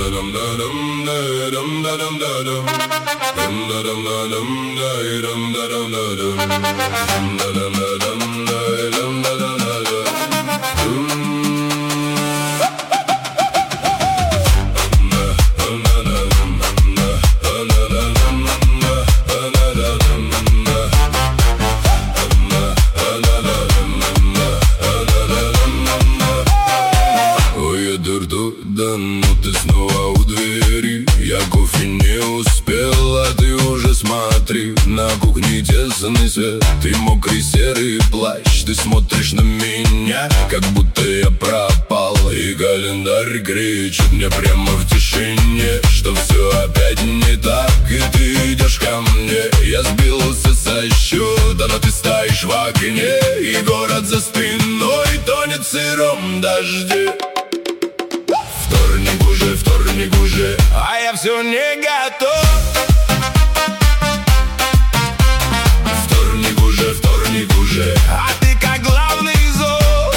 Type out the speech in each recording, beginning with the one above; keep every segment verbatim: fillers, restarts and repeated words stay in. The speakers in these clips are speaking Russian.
Да, но ты снова у двери. Я кофе не успел, а ты уже смотри. На кухне тесный свет, ты мокрый серый плащ. Ты смотришь на меня, как будто я пропал. И календарь кричит мне прямо в тишине, что все опять не так, и ты идешь ко мне. Я сбился со счета, но ты стоишь в окне, и город за спиной тонет в сыром дожде. Вторник уже, вторник уже, а я все не готов. Вторник уже, вторник уже, а ты как главный зол.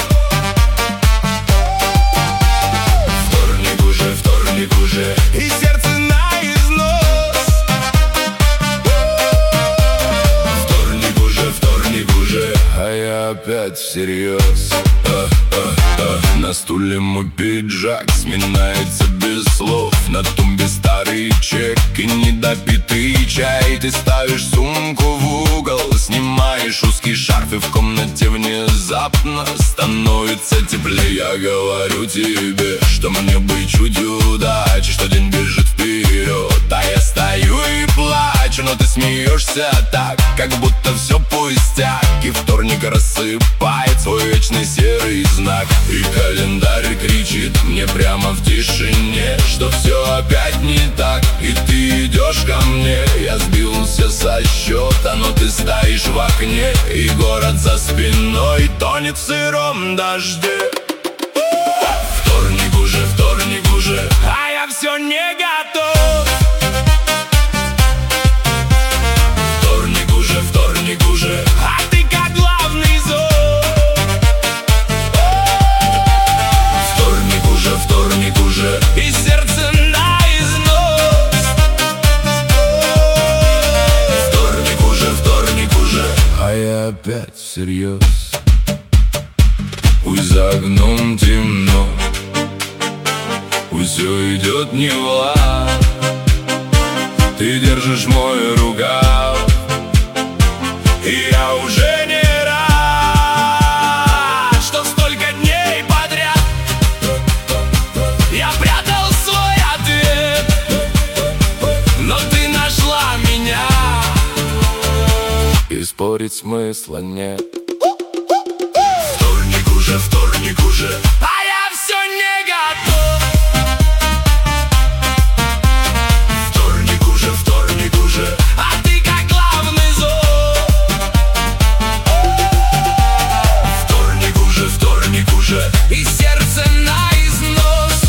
Вторник уже, вторник уже, и сердце на износ. Вторник уже, вторник уже, а я опять всерьез. На стуле мой пиджак сминается без слов. На тумбе старый чек и недопитый чай. Ты ставишь сумку в угол, снимаешь узкий шарф, и в комнате внезапно становится теплее. Я говорю тебе, что мне быть чуть удачи, что день бежит вперед, а я стою и плачу. Но ты смеешься так, как будто все пустяк, и вторник рассыпает свой вечный серый знак. И календарь кричит мне прямо в тишине, что все опять не так, и ты идешь ко мне. Я сбился со счета, но ты стоишь в окне, и город за спиной тонет в сыром дожде. Вторник уже, вторник уже, а я все не готов. Вторник уже, вторник уже, а ты как главный зол. Вторник уже, вторник уже, и сердце на износ. Вторник уже, вторник уже, а я опять всерьез. Пусть за окном темно, пусть все идет не в лад, ты держишь мой рукав, и я уже не рад, что столько дней подряд я прятал свой ответ, но ты нашла меня, и спорить смысла нет. Вторник уже, вторник уже, а я все не готов. Вторник уже, вторник уже, а ты как главный зол. Вторник уже, вторник уже, и сердце на износ.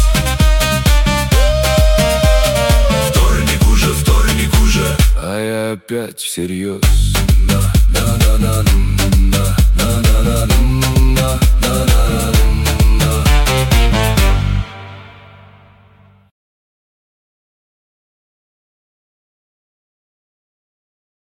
Вторник уже, вторник уже, а я опять всерьез.